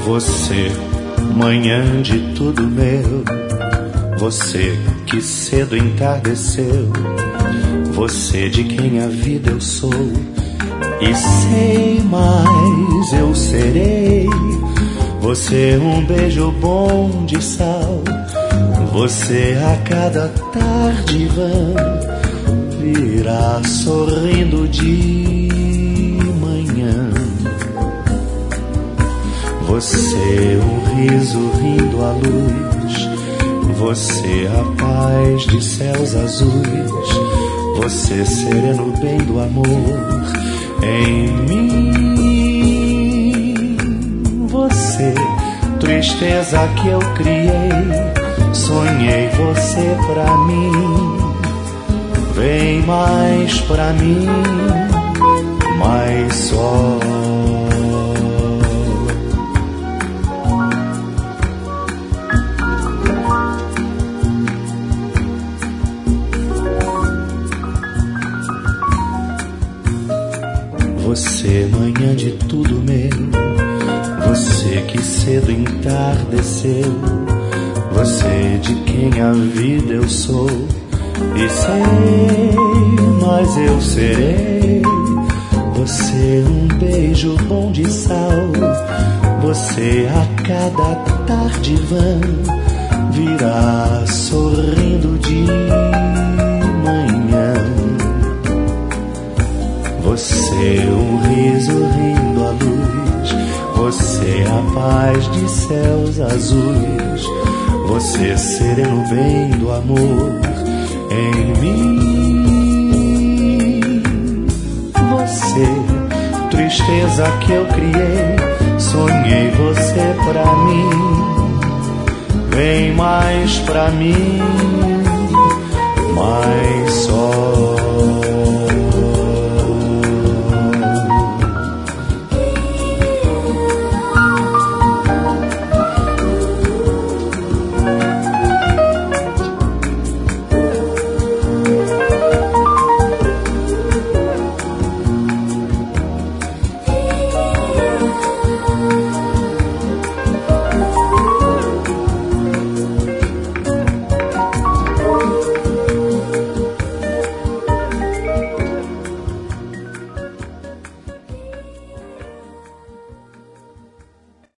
Você, manhã de tudo meu, você que cedo entardeceu, você de quem a vida eu sou e sei mais eu serei. Você um beijo bom de sal, você a cada tarde vã virá sorrindo de manhã. Você um riso rindo à luz, você a paz de céus azuis, você sereno bem do amor em mim. Você, tristeza que eu criei, sonhei você pra mim. Vem mais pra mim, mais só. Você, manhã de tudo meu, você que cedo entardeceu, você de quem a vida eu sou e sei, mas eu serei. Você um beijo bom de sal, você a cada tarde vã virá sorrindo de manhã. Você um riso rindo à luz, você a paz de céus azuis, você sereno bem do amor em mim. Você, tristeza que eu criei, sonhei você pra mim. Vem mais pra mim, mais